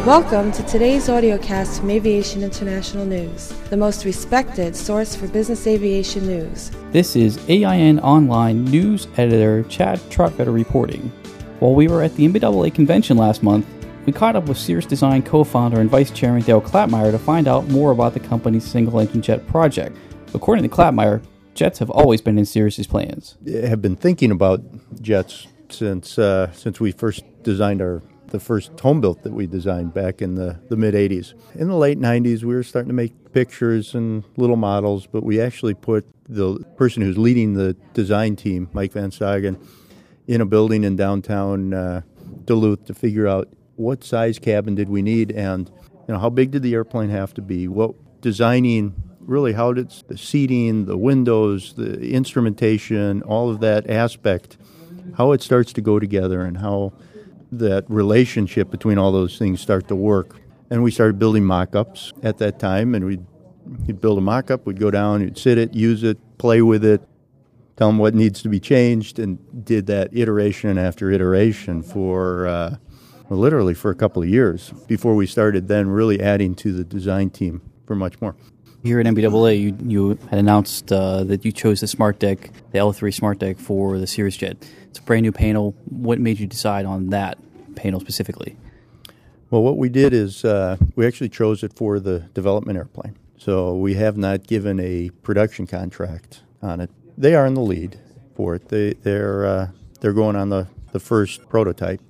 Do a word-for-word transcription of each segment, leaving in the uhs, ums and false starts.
Welcome to today's audiocast from Aviation International News, the most respected source for business aviation news. This is A I N Online News Editor Chad Trotvetter reporting. While we were at the M B A A convention last month, we caught up with Cirrus Design co-founder and vice chairman Dale Klapmeier to find out more about the company's single-engine jet project. According to Klapmeier, jets have always been in Cirrus's plans. I have been thinking about jets since uh, since we first designed our the first home built that we designed back in the, the mid-eighties. In the late nineties, we were starting to make pictures and little models, but we actually put the person who's leading the design team, Mike Van Sagen, in a building in downtown uh, Duluth to figure out what size cabin did we need and you know how big did the airplane have to be, what designing, really how did the seating, the windows, the instrumentation, all of that aspect, how it starts to go together and how that relationship between all those things start to work. And we started building mock-ups at that time, and we'd, we'd build a mock-up, we'd go down, we'd sit it, use it, play with it, tell them what needs to be changed, and did that iteration after iteration for uh, well, literally for a couple of years before we started then really adding to the design team for much more. Here at M B A A, you, you had announced uh, that you chose the Smart Deck, the L three Smart Deck for the Cirrus jet. It's a brand new panel. What made you decide on that panel specifically? Well, what we did is uh, we actually chose it for the development airplane. So we have not given a production contract on it. They are in the lead for it. They, they're uh, they're going on the, the first prototype.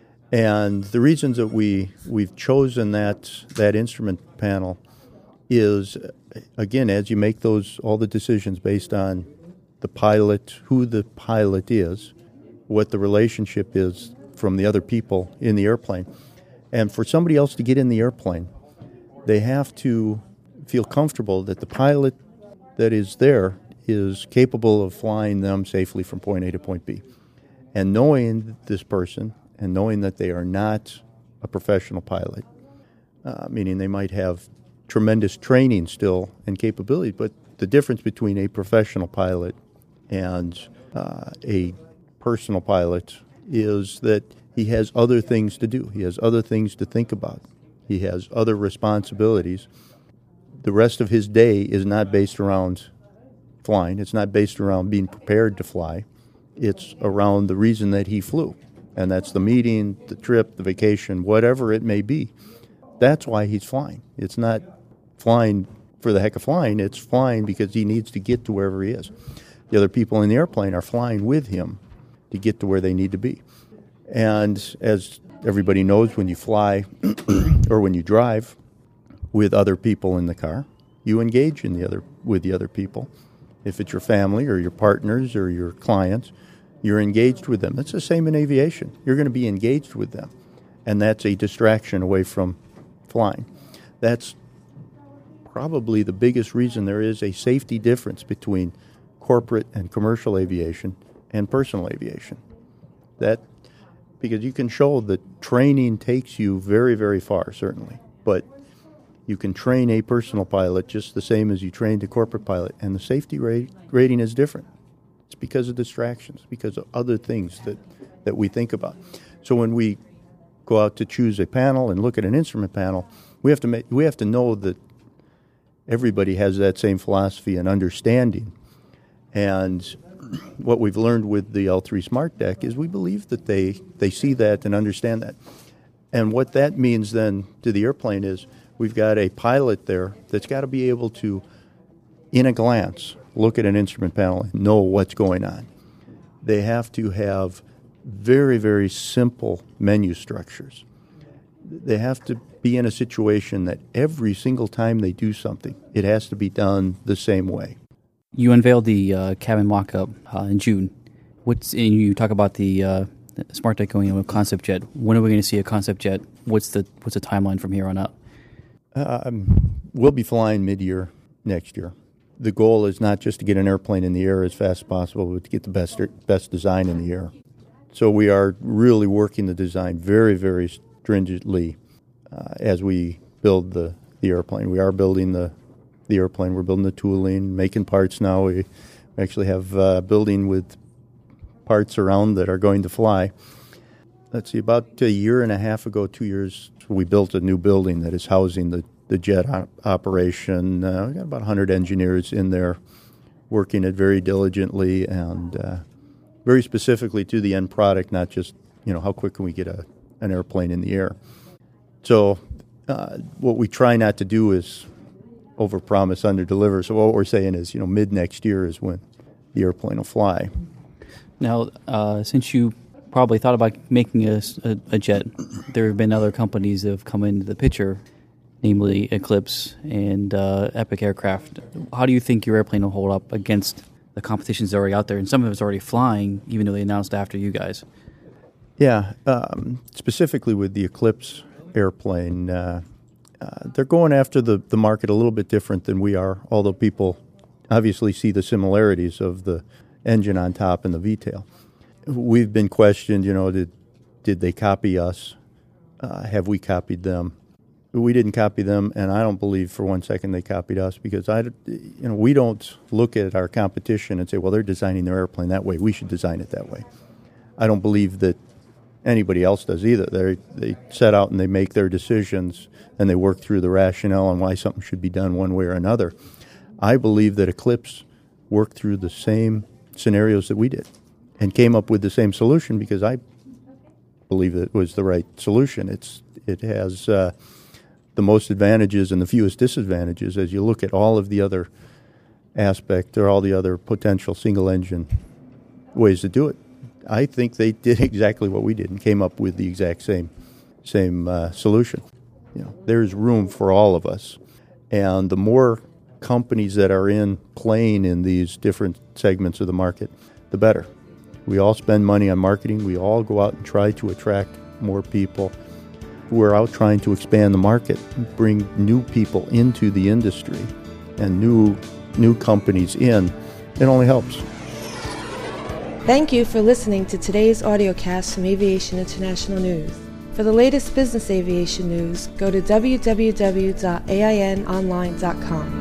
And the reasons that we, we've chosen that that instrument panel is, again, as you make those all the decisions based on the pilot, who the pilot is, what the relationship is from the other people in the airplane. And for somebody else to get in the airplane, they have to feel comfortable that the pilot that is there is capable of flying them safely from point A to point B. And knowing this person and knowing that they are not a professional pilot, uh, meaning they might have tremendous training still and capability, but the difference between a professional pilot and uh, a personal pilot is that he has other things to do. He has other things to think about. He has other responsibilities. The rest of his day is not based around flying. It's not based around being prepared to fly. It's around the reason that he flew, and that's the meeting, the trip, the vacation, whatever it may be. That's why he's flying. It's not flying for the heck of flying. It's flying because he needs to get to wherever he is. The other people in the airplane are flying with him to get to where they need to be. And as everybody knows, when you fly or when you drive with other people in the car, you engage in the other with the other people. If it's your family or your partners or your clients, you're engaged with them. It's the same in aviation. You're going to be engaged with them. And that's a distraction away from flying. That's probably the biggest reason there is a safety difference between corporate and commercial aviation and personal aviation. That because you can show that training takes you very, very far, certainly, but you can train a personal pilot just the same as you trained a corporate pilot, and the safety rate, rating is different. It's because of distractions, because of other things that, that we think about. So when we go out to choose a panel and look at an instrument panel, we have to make, we have to know that everybody has that same philosophy and understanding. And what we've learned with the L three Smart Deck is we believe that they, they see that and understand that. And what that means then to the airplane is we've got a pilot there that's got to be able to, in a glance, look at an instrument panel and know what's going on. They have to have very, very simple menu structures. They have to be in a situation that every single time they do something, it has to be done the same way. You unveiled the uh, cabin mock-up uh, in June. What's and you talk about the, uh, the Smart Deck going in with concept jet. When are we going to see a concept jet? What's the what's the timeline from here on out? Um, we'll be flying mid-year next year. The goal is not just to get an airplane in the air as fast as possible, but to get the best best design in the air. So we are really working the design very, very stringently uh, as we build the, the airplane. We are building the the airplane. We're building the tooling, making parts now. We actually have uh, building with parts around that are going to fly. let's see, about a year and a half ago, two years, we built a new building that is housing the, the jet op- operation. Uh, we got about one hundred engineers in there working it very diligently and uh, very specifically to the end product, not just, you know, how quick can we get a, an airplane in the air. So uh, what we try not to do is overpromise, underdeliver. So what we're saying is, you know, mid next year is when the airplane will fly. Now, uh, since you probably thought about making a, a, a jet, there have been other companies that have come into the picture, namely Eclipse and uh, Epic Aircraft. How do you think your airplane will hold up against the competitions that are already out there? And some of it's already flying, even though they announced after you guys. Yeah, um, specifically with the Eclipse airplane, uh, uh, they're going after the, the market a little bit different than we are, although people obviously see the similarities of the engine on top and the V TAIL. We've been questioned, you know, did did they copy us? Uh, have we copied them? We didn't copy them, and I don't believe for one second they copied us because I, you know, we don't look at our competition and say, well, they're designing their airplane that way. We should design it that way. I don't believe that anybody else does either. They they set out and they make their decisions and they work through the rationale on why something should be done one way or another. I believe that Eclipse worked through the same scenarios that we did and came up with the same solution because I believe that it was the right solution. It's it has uh, the most advantages and the fewest disadvantages as you look at all of the other aspects or all the other potential single-engine ways to do it. I think they did exactly what we did and came up with the exact same same uh, solution. You know, there's room for all of us, and the more companies that are in playing in these different segments of the market, the better. We all spend money on marketing. We all go out and try to attract more people. We're out trying to expand the market, bring new people into the industry, and new new companies in. It only helps. Thank you for listening to today's audiocast from Aviation International News. For the latest business aviation news, go to w w w dot a i n online dot com.